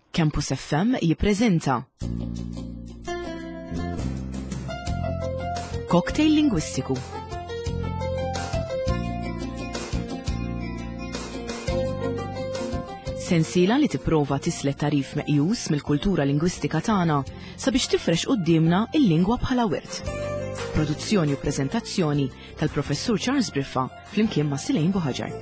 Campus FM jippreżenta Cocktail Lingwistiku. Sensiela li tipprova tislet tarif meqjus mill-kultura lingwistika tagħna sabiex tifrex qudiemna il-lingwa bħala wirt. Produzzjoni u preżentazzjoni tal-Professur Charles Briffa flimkien ma' Silejn Buħaġar.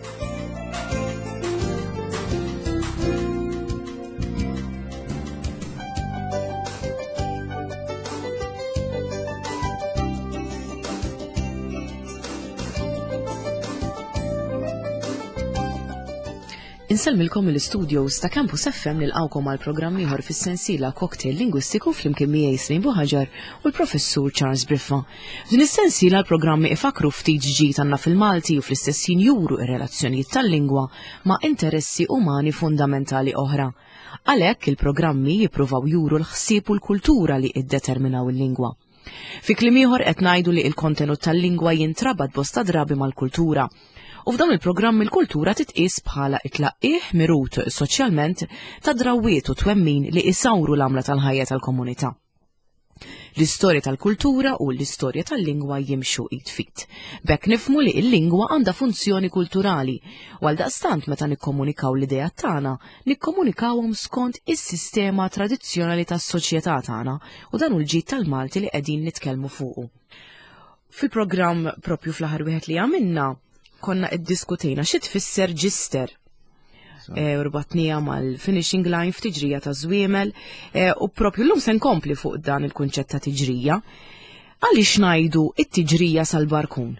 Insellmilkom mill-studios ta' Campus FM nilqawkom għal programm ieħor fis-sensiela Cocktail Lingwistiku flimkien miegħi Silejn Buħaġar u l-Professur Charles Briffa. Din is-sensiela l-programmi ifakru ftit ġdid għandna fil-Malti u fl-istess ħin juru r-relazzjonijiet tal-lingwa ma' interessi umani fundamentali oħra. Għalhekk il-programmi jippruvaw juru l-ħsieb u l-kultura li iddeterminaw il-lingwa. Fi kliem ieħor qed ngħidu li l-kontenut tal-lingwa jintrabad bosta drabi mal-kultura. U f'dawn il-programm il-kultura titqis bħala itlaqqih mirut soċjalment ta' drawwiet u twemmin li isawru l-għamla tal-ħajja tal-komunità. L-istorja tal-kultura u l-istorja tal-lingwa jimxu id-fit. Bekk nifmu li l-lingwa għandha funzjoni kulturali u għaldaqstant meta nikkomunikaw l-idea tagħna, nikkomunikawhom skont is-sistema tradizzjonali tas-soċjetà tagħna u dan hu l-ġid tal-Malti li qegħdin nitkellmu fuqu. Fil-programm propju fl-aħħar wieħed li għamilna konna id-diskutejna xi tfisser ġister. Rbatnija mal-finishing line f'tiġrija ta' żwiemel u propju llum se nkompli fuq dan il-kunċett ta' tiġrija. Għaliex ngħidu it-tiġrija sal-barkun?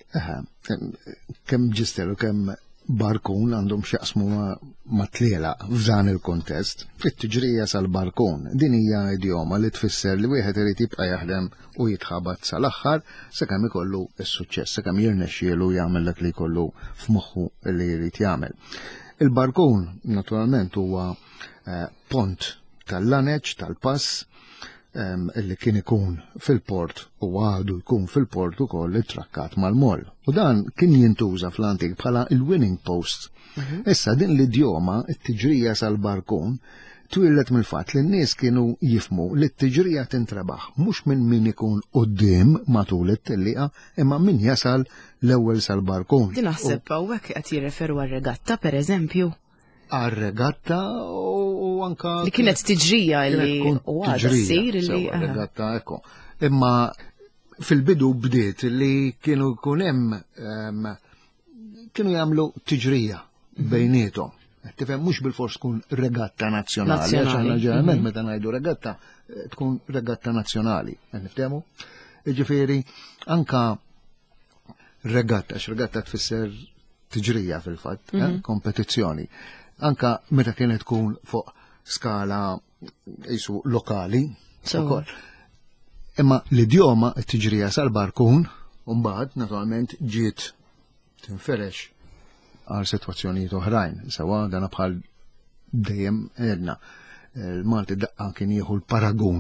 Kemm ġister u kemm barkun għandhom x'jaqsmu ma' tliela f'dan il-kontest. It-tiġrija sal-barkun din hija idjoma li tfisser li wieħed irid jibqa' jaħdem u jitħabat sal-aħħar sakemm ikollu s-suċċess, sakemm jirnexxielu jagħmel dak li jkollu f'moħħu li jrid jagħmel. Il-barkun naturalment huwa pont tal-laneġġ tal-pass illi kien ikun fil-port u għadu jkun fil-port ukoll ittrakkat mal-moll. U dan kien jintuża fl-antik bħala il-winning post. Issa din l-idjoma t-tiġrija sal-barkun twillet mill-fatt li n-nies kienu jifmu li t-tiġrija tintrabaħ mhux minn min ikun quddiem matul it-tellieqa imma min jasal l-ewwel sal-barkun. Din naħseb hawnhekk qed jirreferu għar-regatta pereżempju. Għar-regatta u anka li kienet tiġrija li għadha ssir li regatta ekku. Imma fil-bidu bdiet li kienu jkun hemm kienu jagħmlu tiġrija bejniethom. Tifhem mhux bil-fors tkun regatta nazzjonali, għax aħna ġeneralment meta ngħidu regatta tkun regatta nazzjonali. Niftehmu? Jiġifieri anka regatta, x'regatta tfisser tiġrija fil-fatt, kompetizzjoni. Anka meta kienet tkun fuq skala isu lokali, ukoll. Imma l-idjoma t-tiġrija sal-barkun u mbagħad naturalment ġiet tinferex għal sitwazzjonijiet oħrajn. Sewa dana bħal dejjem għedna. Il-Malti daqqa kien jieħu l-paragun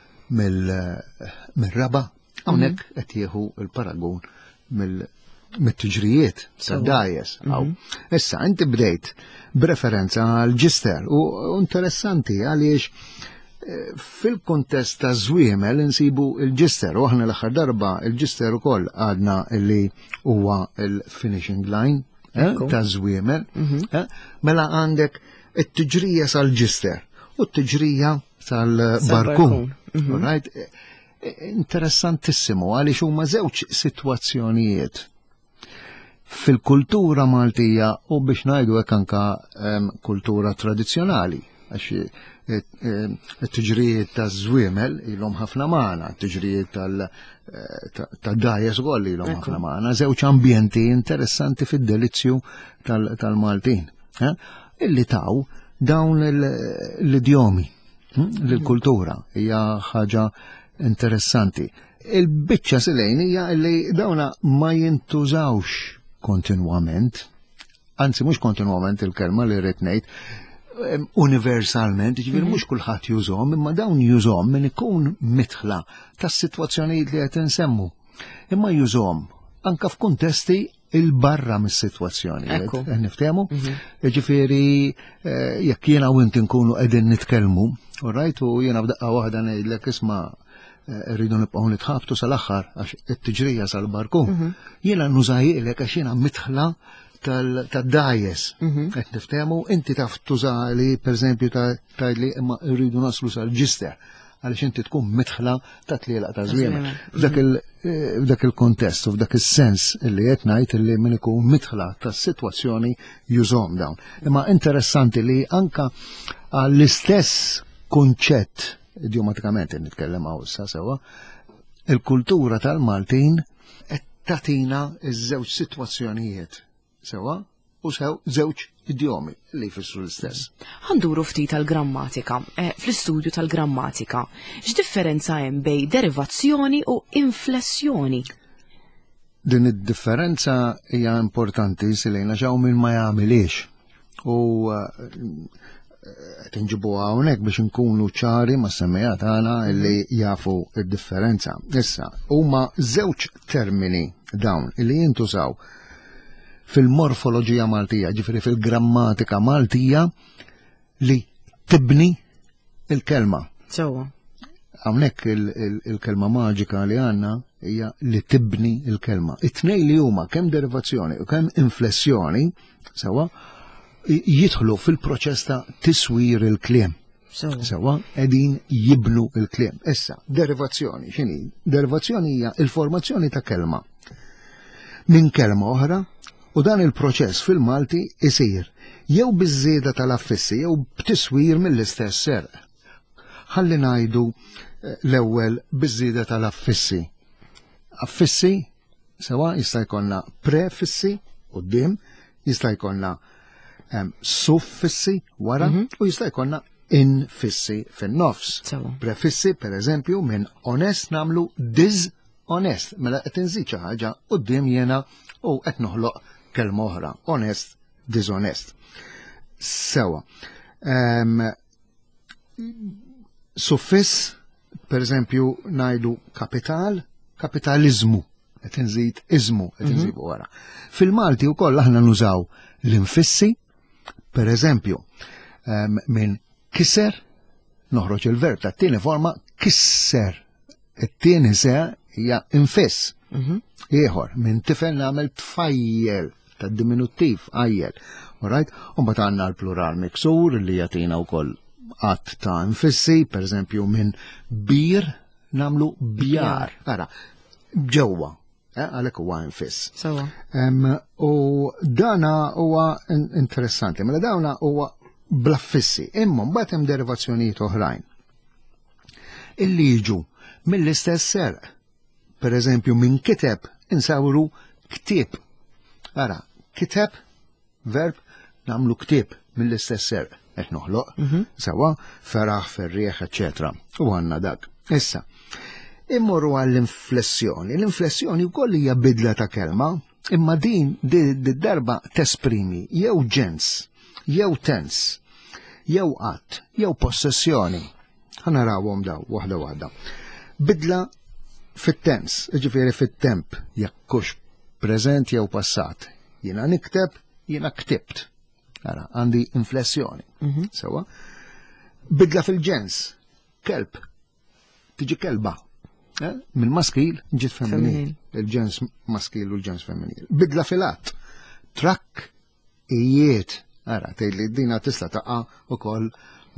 mill-raba, hawnhekk qed jieħu l-paragun mit-tiġrijiet tad-dajes. Issa inti bdejt b'referenza għal ġister u interessanti għaliex fil-kontest ta' żwiemel insibu il-ġister u aħna l-aħħar darba il-ġister ukoll għadna li huwa il-finishing line ta' żwiemel, mela għandek it-tiġrija sal-ġister u t-tiġrija sal-barkun. Interessantissimo għaliex huma żewġ sitwazzjonijiet fil-kultura Maltija u biex ngħidu hekk anke kultura tradizzjonali għax it-tiġrijiet taż-żwiemel ilhom ħafna magħna, it-tiġrijiet tad-dajes ukoll ilhom ħafna magħna, żewġ ambjenti interessanti fid-delizzju tal-Maltin. Illi taw dawn l-idjomi lill-kultura hija ħaġa interessanti. Il-biċċa Silejn hija li dawna ma jintużawx kontinwament, anzi mhux kontinwament il-kelma li rrid ngħid, universalment, ġifieri mhux kulħadd jużhom, imma dawn jużhom min ikun mitħla tas-sitwazzjonijiet li qed insemmu. Imma jużhom anke f'kuntesti il-barra mis-sitwazzjoni. Ekku. Niftehmu? Ġifieri jekk jiena u inti nkunu qegħdin nitkellmu, alright, u jiena b'daqqa waħda ngħidlek isma' rridu nibqgħu nitħabtu sal-aħħar għax it-tiġrija sal-barkun. Jiena nużajilek għax jiena mitħla tad-dajes. Qed niftehmu, inti taf tużali pereżempju tgħidli imma rridu naslu sal-ġister għaliex inti tkun mitħla ta' tlielaq ta' żwiemel. F'dak il-kontest u f'dak is-sens li qed ngħid li min ikun mitħla tas-sitwazzjoni jużhom dawn. Imma interessanti li anka għall-istess kunċett idiomatikament nitkellem hawn issa sewwa, il-kultura tal-Maltin qed tagħtina ż-żewġ sitwazzjonijiet sewwa u żewġ idjomi li jfissru l-istess. Ħanduru ftit tal-grammatika. Fl-istudju tal-grammatika, x'differenza hemm bejn derivazzjoni u inflessjoni? Din id-differenza hija importanti silejna ġew minn ma jagħmilx. U qed inġibuha hawnhekk biex inkunu ċari ma' semmejja tagħna li jafu d-differenza. Issa huma żewġ termini dawn li jintużaw fil-morfoloġija Maltija, ġifieri fil-grammatika Maltija li tibni il-kelma. Sewwa. Hawnhekk il-kelma maġika li għandna hija li tibni il-kelma. It-tnejn li huma kemm derivazzjoni u kemm inflessjoni sewwa jidħlu fil-proċess ta' tiswir il-kliem. Sewwa qegħdin jibnu il-kliem. Issa, derivazzjoni x'inhi? Derivazzjoni hija il-formazzjoni ta' kelma minn kelma oħra. U dan il-proċess fil-Malti isir jew biż-żieda tal-affissi jew b'tiswir mill-istess serq. Ħalli ngħidu l-ewwel biż-żieda tal-affissi. Affissi sewa jista' jkollna prefissi quddiem, jista' jkollna suffissi wara u jista' jkollna infissi fin-nofs. Prefissi pereżempju minn onest nagħmlu dishonest, mela qed inżid xi ħaġa quddiem jiena u qed noħloq kelma oħra, honest, dishonest. Sewa. Suffiss, per eżempju, ngħidu kapital, kapitalizmu, qed inżid iżmu, qed inżidu wara. Fil-Malti wkoll aħna nużaw l-infissi, per eżempju, minn kisser, noħroġ il-verb tat-tieni forma kisser. It-tieni se hija infiss. Ieħor, minn tifel nagħmel tfajjel ta' diminuttiv għajjel. Alright? U mbagħad għandna l-plural miksur li jagħtina wkoll qatt ta' infissi, pereżempju minn bir nagħmlu bjar. Ara, ġewwa, għalhekk huwa infiss. U dana huwa interessanti, mela dawna huwa blaffissi, imma mbagħad hemm derivazzjonijiet oħrajn. Illi jiġu mill-istess serq. Per eżempju, minn kiteb insawru ktib. Ara, kiteb, verb, namlu ktib mill-istess serq. Qed noħloq, sewa, feraħ, ferrieħ, eccetera. U għandna dak. Issa, immorru għall-inflessjoni. L-inflessjoni wkoll hija bidla ta' kelma, imma din darba tesprimi jew ġens, jew tens, jew qatt, jew possessjoni. Ħanarawhom daw waħda waħda. Bidla fit-tens, ġifieri fit-temp, jekkux preżent jew passat. Jiena nikteb, jiena ktibt. Ara, għandi inflessjoni. Sewa. Bidla fil-ġens, kelb, tiġi kelba. Mill-maskil ġiet femminil. Il-ġens maskil u l-ġens femminil. Bidla fil-att, trakk, ijiet. Ara, tgħidli dina tista' taqa' ukoll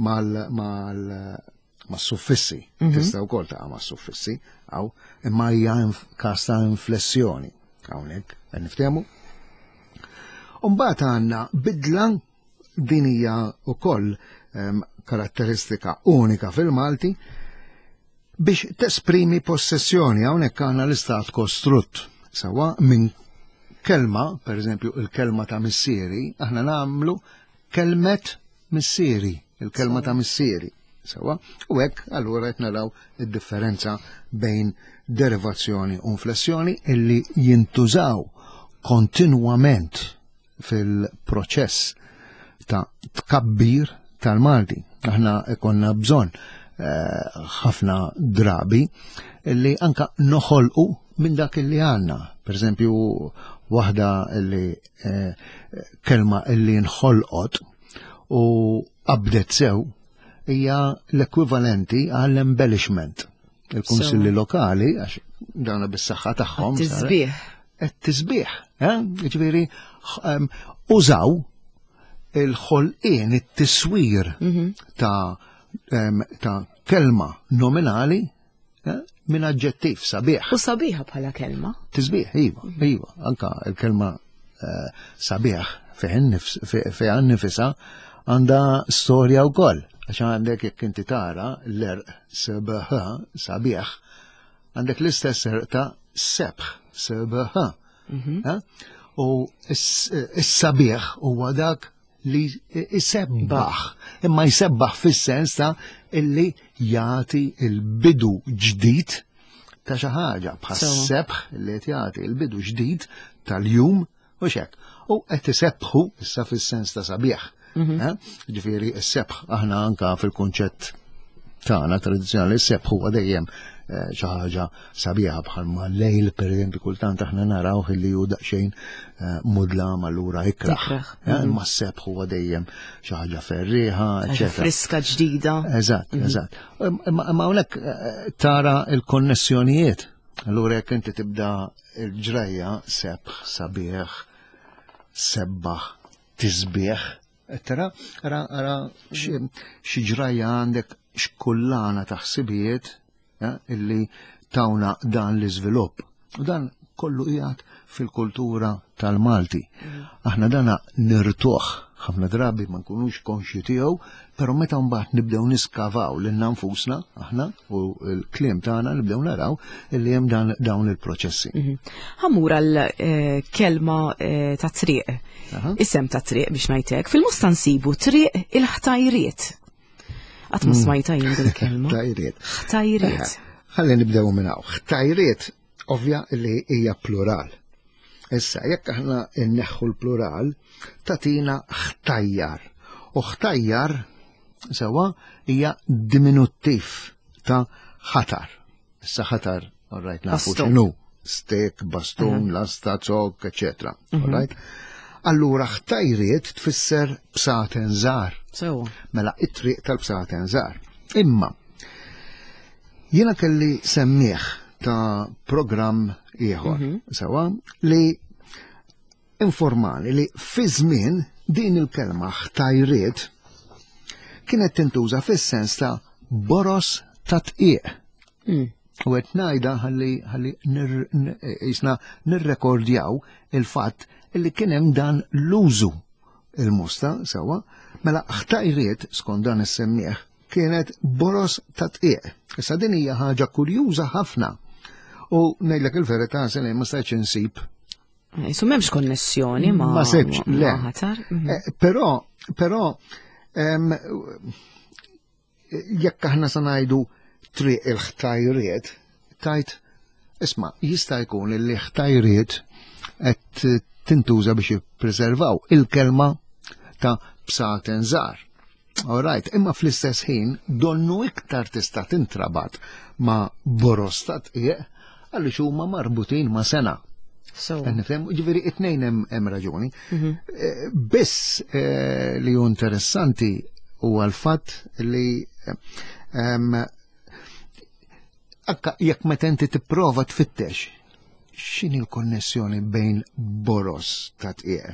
mas-suffissi. Tista' wkoll taqa' mas-suffissi. Imma hija każ ta' inflessjoni. Hawnhekk qed niftehmu. Mbagħad għandna bidla din hija wkoll karatteristika unika fil-Malti biex tesprimi possessjoni. Hawnhekk għandna l-istat kostrutt. Sewa minn kelma, pereżempju il-kelma ta' missieri, aħna nagħmlu kelmet missieri, il-kelma ta' missieri. Sewa, u hekk allura qed naraw id-differenza bejn derivazzjoni u inflessjoni illi jintużaw kontinwament fil-proċess ta' tkabbir tal-Malti. Aħna ikonna bżonn ħafna drabi illi anka noħolqu minn dak illi għandna. Per eżempju, waħda li kelma li nħolqot u qabdet sew hija l-ekwivalenti għall-embellishment. Il-kunsilli lokali, għax dawna bis-saħħa tagħhom. Tisbieħ. Tisbieħ, ġifieri użaw il-ħolqien, it-tiswir ta' kelma nominali minn aġġettiv sabiħ. U sabiħa bħala kelma. Tisbieħ, iva, anka il-kelma sabiħ fiha nifisha għandha storja wkoll. Għax għandek jekk inti tara l-erq sabiħ, għandek l-istess erq ta' sebħ, sebħ. U s-sabiħ huwa dak li jsebbaħ, imma jsebbaħ fis-sens ta' illi jagħti il-bidu ġdid ta' xi ħaġa bħas-sebħ li qed jagħti il-bidu ġdid tal-jum u x'hekk. U qed isebbħu issa fis-sens ta' sabiħ. Ġifieri s-sebħ aħna anka fil-kunċett tagħna tradizzjonali s-sebħ huwa dejjem xi ħaġa sabiħa bħalma l-lejl pereżempju kultant aħna narawh illi hu daqsxejn mudla allura ikraħ. Imma s-sebħ huwa dejjem xi ħaġa ferrieħa, eċetera. Friska ġdida. Eżatt. Imma hawnhekk tara l-konnessjonijiet. Allura jekk inti tibda l-ġrajja sebħ, sabiħ, sebbaħ, tisbieħ, ara xi ġrajja għandek xkullana ta' ħsibijiet illi tawna dan l-iżvilupp. U dan kollu qiegħed fil-kultura tal-Malti. Aħna dana nirtuħ ħafna drabi ma nkunux konxi tiegħu, però meta mbagħad nibdew niskavaw lil nfusna aħna u l-kliem tagħna nibdew naraw illi hemm dawn il-proċessi. Ħammur għall-kelma ta' triq. Isem ta' triq biex ngħidlek, fil-musta nsibu triq il-ħtajriet. Qatt ma smajta jien bil-kelma. Ħtajriet. Ħalli nibdew minn hawn. Ħtajriet ovvja li hija plural. Issa jekk aħna nneħħu l-plural tatina ħtajjar. U ħtajjar sewa hija diminuttiv ta' ħatar. Issa ħatar, alright, nafu x'inhu. Stek, bastun, lasta, zog, eċetera. Alright? Allura ħtajriet tfisser bsaten żgħar. Mela it-triq tal-bsaten żgħar. Imma jiena kelli semmieħ ta' programm ieħor sewa li informali li fi żmien din il-kelma ħtajriet kienet tintuża fis-sens ta' boros ta' tqiq. U qed ngħidha ħalli nirrekordjaw il-fatt illi kien hemm dan l-użu il-musta sewa, mela ħtajriet skont dan is-semmieħ kienet boros ta' tqiq. Issa din hija ħaġa kurjuża ħafna. U ngħidlek il-verità se ma stajtx insib. Isu m'hemmx konnessjoni ma' sebx, le. Però jekk aħna se ngħidu triq il-ħtajriet, tajt isma' jista' jkun li ħtajriet qed tintuża biex jippreservaw il-kelma ta' bsaten żgħar. Alright, imma fl-istess ħin donnu iktar tista' tintrabat ma' boros ta' tqiq għaliex huma marbutin ma' sena. Ġifieri it-tnejn hemm raġuni. Biss li hu interessanti huwa l-fatt li jekk meta inti tipprova tfittex x'inhi l-konnessjoni bejn boros ta' tqiq.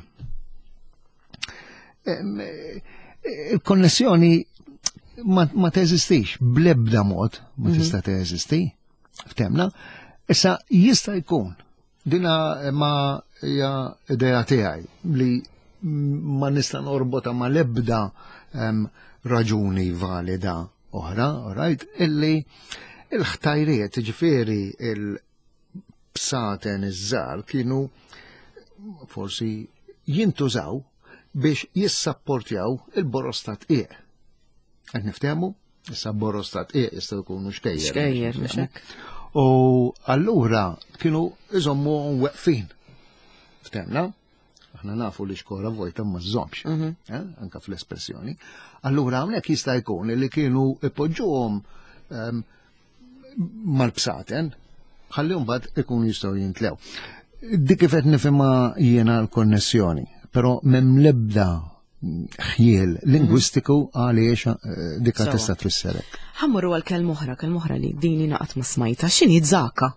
Il-konnessjoni ma teżistix, bl-ebda mod ma tista' teżisti, ftemna, issa jista' jkun dina ma hija idea tiegħi li ma nista' norbota ma l-ebda raġuni valida oħra, right, illi il-ħtajriet ġifieri il-bsaten iż-żgħar kienu forsi jintużaw biex jissapportjaw il-boros ta' tqiq. Qed niftehmu? Issa boros ta' tqiq jistgħu jkunu xkejjer. Xkejjer, mhux hekk. U allura kienu iżommu weqfin. Ftemna? Aħna nafu li xkola vojta ma żommx, anke fl-espressjoni. Allura hawnhekk jista' jkun li kienu ipoġġuhom mal-bsaten ħalli mbagħad ikunu jistgħu jintlew. dik kif qed nifhimha jiena l-konnessjoni, però m'hemm l-ebda ħjiel lingwistiku għaliex dikka tista' tfisser hekk. Ħammurru għal kelm oħra li dini naqat ma smajta, x'inhi żaka?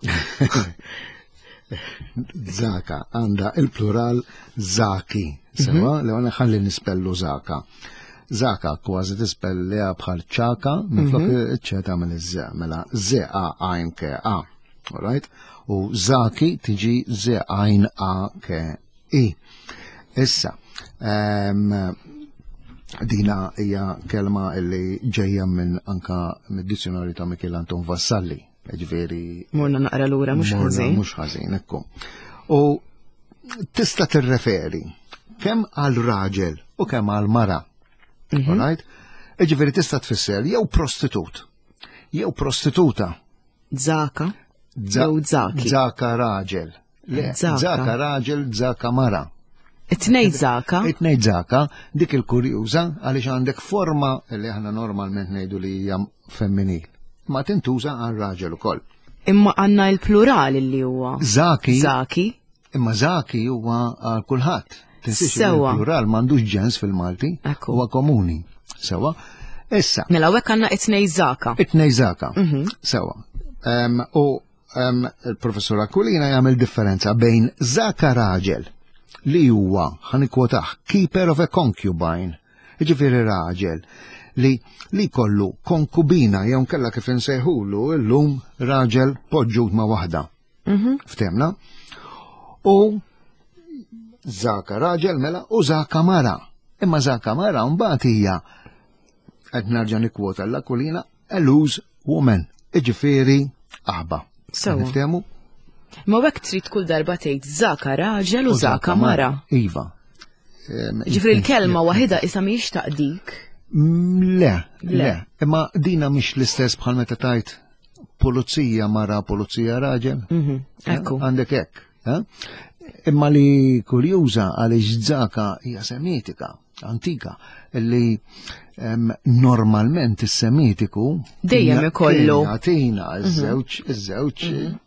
Zaka għandha il-plural zaki, sewa li għana ħalli nispellu zaka. Zaka kważi tispellija bħal ċaka, minflok iċ-ċeta mill-iż-że, mela żeqa għajn ke a, alright? U zaki tiġi żeqajn a ke i. Issa, dina hija kelma illi ġejja minn anka mid-dizzjonarju ta' Michel Anton Vassalli, ġifieri. Morna naqra lura mhux ħażin. Mhux ħażin, ekku. U tista' tirreferi kemm għal raġel u kemm għal mara. Alright? Ġifieri tista' tfisser jew prostitut, jew prostituta. Zaka. Jew zaki. Zaka raġel. Zaka raġel, zaka mara. It-tnejn zaka. It-tnejn zaka, dik il-kurjuża għaliex għandek forma li aħna normalment ngħidu li hija femminil. Ma tintuża għal raġel ukoll. Imma għandna l-plural li huwa. Zaki. Zaki. Imma zaki huwa għal kulħadd. Sewa. Il-plural m'għandux ġens fil-Malti, huwa komuni. Sewa. Issa. Mela hekk għandna it-tnejn zaka. It-tnejn zaka. Sewa. U il-professor Aquilina jagħmel differenza bejn zaka raġel li huwa ħanikwotah keeper of a concubine, ġifieri raġel li kollu konkubina jew kella kif insejħulu llum raġel poġġut ma' waħda. Ftemna? U zaka raġel mela u zaka mara. Imma zaka mara mbagħad hija qed narġa' nikkwota l-Aquilina a loose woman, ġifieri aħba. Niftehmu? Ma hekk trid kull darba tgħid zaka raġel u zaka mara. Iva. Ġifieri l-kelma waħida isa mhijiex taqdik. Le. Imma dina mhix l-istess bħal meta tajt pulizija mara, pulizija raġel. Ekku. Għandek hekk. Imma li kurjuża għaliex zaka hija semitika, antika, li normalment is-semitiku dejjem ikollu jagħtina iż-żewġ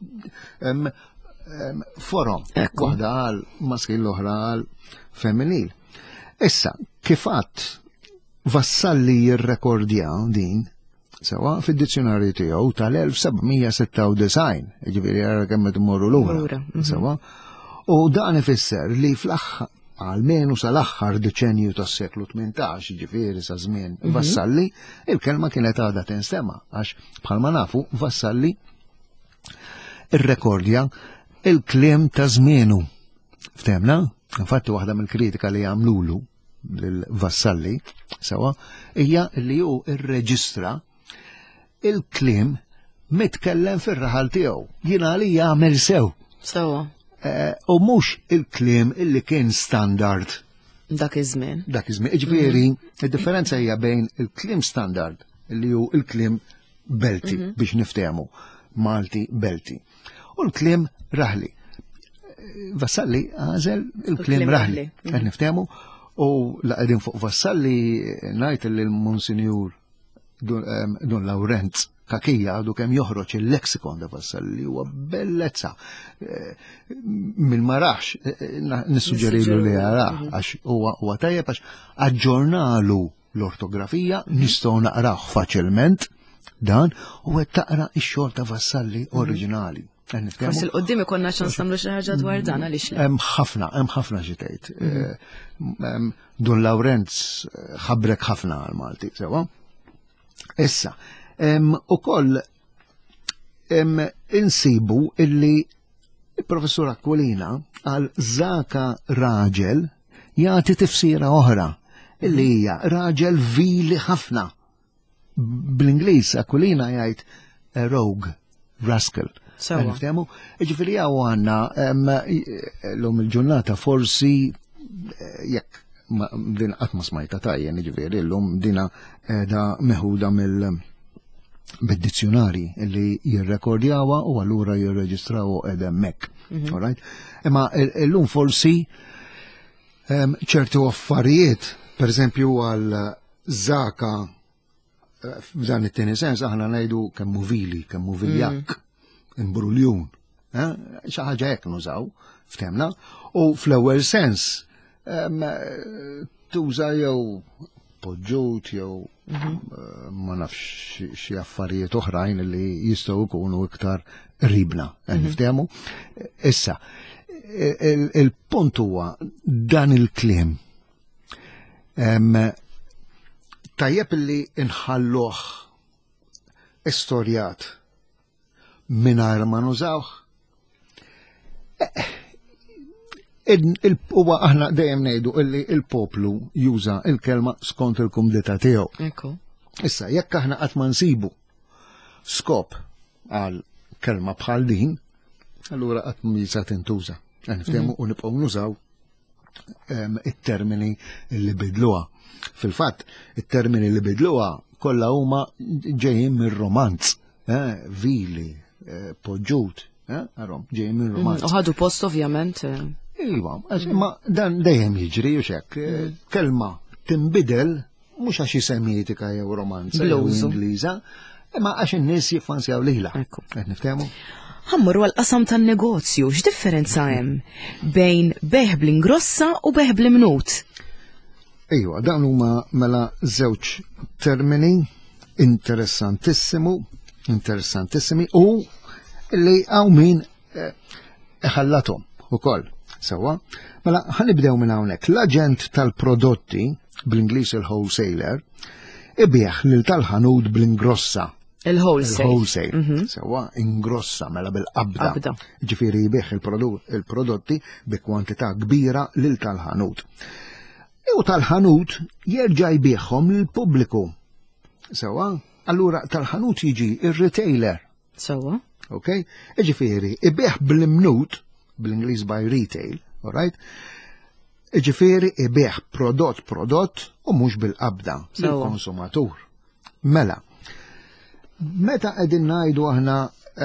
forom, waħda għal maskil l-oħra għal femminil. Issa, kif għadd Vassalli jirrekordja din sewa fid-dizzjonarju tiegħu tal-1796, ġifieri ara kemm qed immorru lura. Sewa. U dan ifisser li fl-aħħar għalmenu sal-aħħar deċenju tas-seklu 18, ġifieri sa żmien Vassalli, il-kelma kienet għadha tinstema' għax bħalma nafu Vassalli irrekordja il-kliem ta' żmienu. Ftemna? Infatti waħda mill-kritika li jagħmlulu lil Vassalli sewa hija li hu irreġistra il-kliem mitkellem fir-raħal tiegħu. Jiena li jagħmel sew. Sewa. U mhux il-kliem illi kien standard. Dak iż-żmien. Dak iż-żmien. Ġifieri, id-differenza hija bejn il-kliem standard li hu il-kliem belti biex niftehmu. Malti belti. U l-kliem raħli. Vassalli għażel il-kliem raħli. Qed niftehmu u laqegħdin fuq Vassalli ngħid li l-Monsinjur Don Lawrenz Kakija għadu kemm joħroġ il-leksikon da Vassalli huwa bellezza. Mill-marax nissuġġerilu li jaraħ għax huwa tajjeb għax aġġornalu l-ortografija nistgħu naqrah faċilment dan u qed taqra x-xogħol ta' Vassalli oriġinali. Forsi l-qoddim ikonna ċans nagħmlu xi ħaġa dwar dan għaliex. Hemm ħafna xi tgħid. Don Lawrenz ħabbrek ħafna għal Malti, sewa. Issa, ukoll insibu illi il-professur Aquilina għal zaka raġel jagħti tifsira oħra illi hija raġel vili ħafna. Bl-Ingliż Aquilina jgħid a rogue, rascal. Niftehmu? Ġifieri hawn għandna l-lum il-ġurnata forsi jekk din qatt ma smajta tajjen, ġifieri llum dina qiegħda meħuda bid-dizzjonari li jirrekordjawha u allura jirreġistraw qiegħda hemmhekk. Imma llum forsi ċertu affarijiet, pereżempju għal żaka f'dan it-tieni sens aħna ngħidu kemm hu vili, kemm hu viljak, imbruljun, xi ħaġa hekk nużaw, ftemna, u fl-ewwel sens tuża jew poġġut jew ma nafx xi affarijiet oħrajn li jistgħu jkunu iktar ribna, niftehmu. Issa, il-punt huwa dan il-kliem tajjeb li inħalluh istorjat mingħajr ma nużawh. Huwa aħna dejjem ngħidu illi il-poplu juża il-kelma skont il-kumdità tiegħu. Issa jekk aħna qatt ma nsibu skop għal kelma bħal din, allura qatt misa tintuża. Niftehmu u nibqgħu nużaw it-termini li bidluha. Fil-fatt, it-termini li bidluha kollha huma ġejjin mir-romanz, vili, poġġut, ġejjin mir-romanz. U ħadu post ovvjament. Iva, ma dan dejjem jiġri u xek. Kelma tinbidel mhux għax semiotika jew romanza jew Ingliża, imma għax in-nies jiffansjaw lilha. Qed niftehmu? Ħammur għal-qasam tan-negozju, x'differenza hemm bejn beħ bl-ingrossa u beħ bl-imnut? Ejwa, dawn huma mela żewġ termini interessantissimi u li hawn min iħallathom ukoll. Sewwa, mela ħanibdew minn hawnhekk. L-aġent tal-prodotti bl-Ingliż il-wholesaler ibieħ lil tal-ħanud bl-ingrossa. Il-wholesale. Sewwa, ingrossa mela bil-qabda. Ġifieri jbieħ il-prodotti bi kwantità kbira lil tal-ħanud. U tal-ħanut jerġa' jbieħhom lill-pubbliku. Sewwa, allura tal-ħanut jiġi ir-retailer. Sewwa. Okay? Ġifieri ibieħ bl-imnut bl-Ingliż by retail, all right? Ġifieri ibieħ prodott u mhux bil-qabda lill-konsumatur. Mela, meta qegħdin ngħidu aħna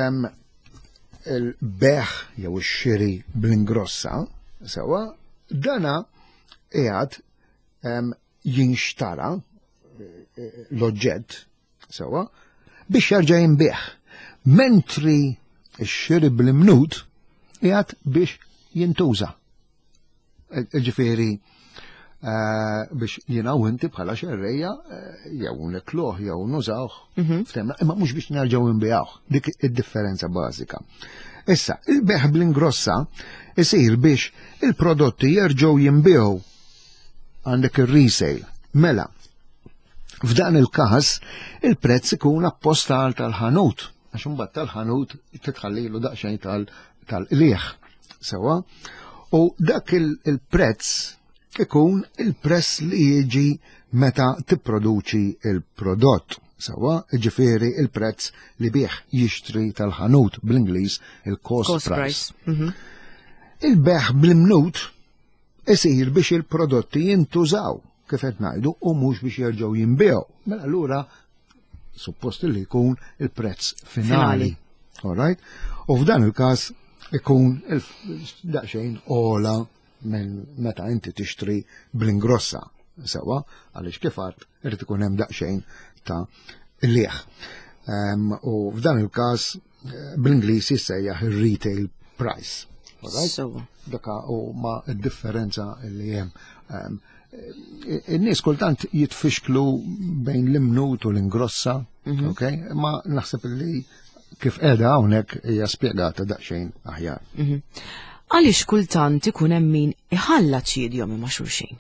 il-beħ jew ix-xiri bl-ingrossa, sewwa, dana qiegħed jinxtara l-oġġett sewwa biex jerġa' jinbieħ. Mentri x-xiri bl-imnut qiegħed biex jintuża. Ġifieri biex jiena u inti bħala xerrejja jew nikluh jew nużawh, imma mhux biex nerġgħu nbijgħuh. Dik id-differenza bażika. Issa, il-beħ bl-ingrossa isir biex il-prodotti jerġgħu jinbieħu għandek ir-resale. Mela, f'dan il-każ il-prezz ikun apposta tal-ħanut, għax imbagħad tal-ħanut titħallilu daqsxejn tal-qlieħ. Sewwa, u dak il-prezz ikun il-prezz li jiġi meta tipproduċi il-prodott. Sewwa, ġifieri il-prezz li bih jixtri tal-ħanut bl-Ingliż il-cost price. Il-beħ bl-imnut isir biex il-prodotti jintużaw kif qed ngħidu u mhux biex jerġgħu jinbieħu. Mela allura suppost li jkun il-prezz finali. All right? U f'dan il-każ ikun daqsxejn ola minn meta inti tixtri bl-ingrossa. Sewwa, għaliex kif għad irid ikun hemm daqsxejn ta' lieħ. U f'dan il-każ bl-Ingliż jissejjaħ ir-retail price. Daka u ma d-differenza li hemm. In-nies kultant jitfixklu bejn l-imnut u l-ingrossa, ma naħseb li kif qiegħda hawnhekk hija spjegata daqsxejn aħjar. Għaliex kultant ikun hemm min iħallat xi idjomi ma' xulxin?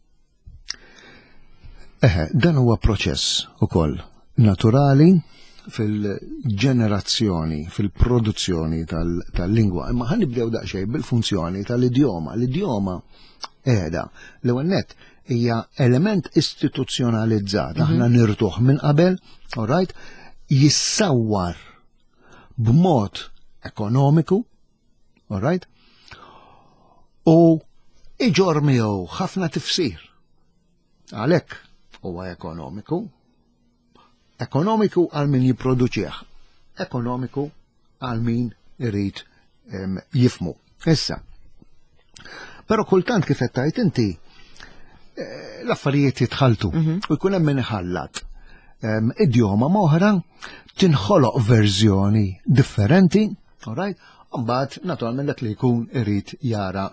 Dan huwa proċess ukoll naturali fil-ġenerazzjoni, fil-produzzjoni tal-lingwa. Imma ħan nibdew daqsxejn bil-funzjoni tal-idjoma. L-idjoma qiegħda l-ewwel nett hija element istituzzjonalizzat, aħna nirtuh minn qabel, all right, jissawwar b'mod ekonomiku, all right, u iġor miegħu ħafna tifsir. Għalhekk huwa ekonomiku għal min jipproduċih, ekonomiku għal min irid jifmu. Issa, però kultant kif qed tgħid inti l-affarijiet jitħaltu u jkun hemm min iħallat. Idjoma moħra tinħoloq verżjoni differenti All right? Mbagħad naturalment dak li jkun irid jara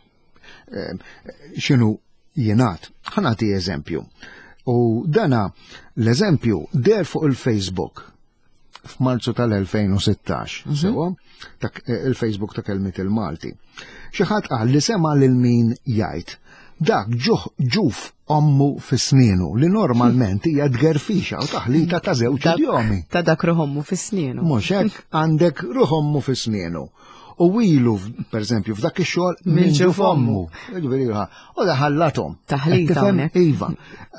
x'inhu jingħad. Ħanati eżempju. U dana l-eżempju der fuq il-Facebook f'Marzu tal-2016, sewa, il-Facebook ta' kelmiet il-Malti. Xi ħadd qal li sema' lil min jgħid dak ġuf ommu fis-snienu li normalment hija tgerfixa u taħlita ta' żewġ idjomi. Ta' dak ruħommu fis-snienu. Mhux hekk għandek ruħommu fis-snienu. U ilu, per eżempju, f'dak ix-xogħol min ġuf ommu. U daħallathom. Taħlita hawnhekk. Iva.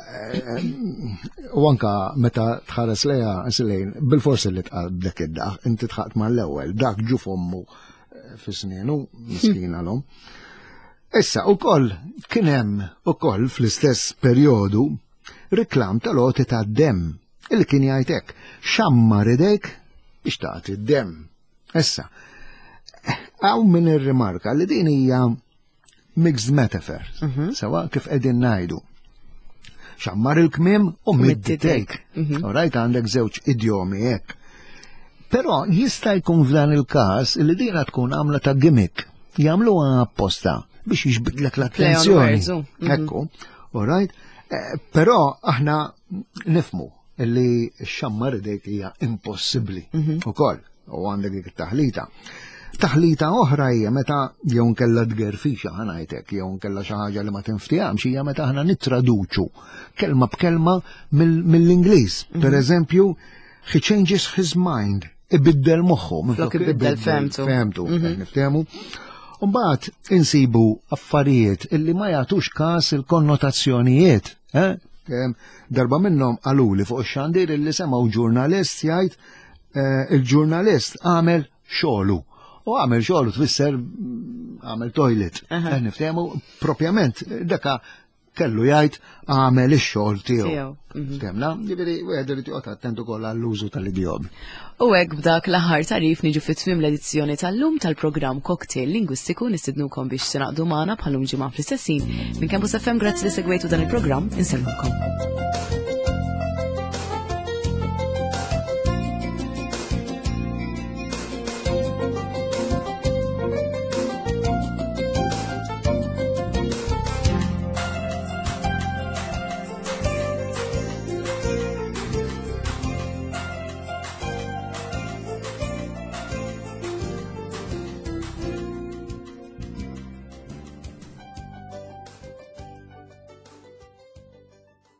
U anka meta tħares lejha silejn, bil-forsi li tqal b'dak id-daħ, inti tħaqt mal-ewwel, dak ġuf ommu fis-snienu, miskina l-hom. Issa ukoll kien hemm ukoll fl-istess perjodu riklam tal-għoti tad-demm illi kien jgħid hekk xammar idejk biex tagħti d-demm. Issa hawn min irrimarka li din hija mixed metaphor, sewa kif qegħdin ngħidu. Xammar il-kmiem u midditejk. Orajt għandek żewġ idjomi hekk. Però jista' jkun f'dan il-każ li dina tkun għamla ta' gimmick, jagħmluha apposta biex jiġbidlek l-attenzjoni. Ekku, alright? Però aħna nifmu li x-xammar idejk hija impossibbli ukoll u għandek dik it-taħlita. Taħlita oħra hija meta jew nkella tgerfixa ħanajtek, jew nkella xi ħaġa li ma tinftihamx hija meta aħna nittraduċu kelma b'kelma mill-Ingliż. Pereżempju, he changes his mind, ibiddel moħħu. Flok ibiddel femtu. Niftehmu. Mbagħad insibu affarijiet illi ma jagħtux każ il-konnotazzjonijiet. Darba minnhom qaluli fuq ix-xandir illi semgħu ġurnalist jgħid il-ġurnalist għamel xogħlu. U għamel xogħlu tfisser għamel toilet. Niftehmu propjament daka kellu jgħid għamel ix-xogħol tiegħu. Ftemna, ġifieri wieħed irid joqgħod attent ukoll għall-użu tal-idjomi. U hekk b'dak l-aħħar tarif niġu fit-tmiem l-edizzjoni tal-lum tal-programm Cocktail Lingwistiku nistidnukom biex tinaqdu magħna bħalhom ġimgħa fl-istessin. Minn Campus FM grazzi li segwejtu dan il-programm, insellmulkom.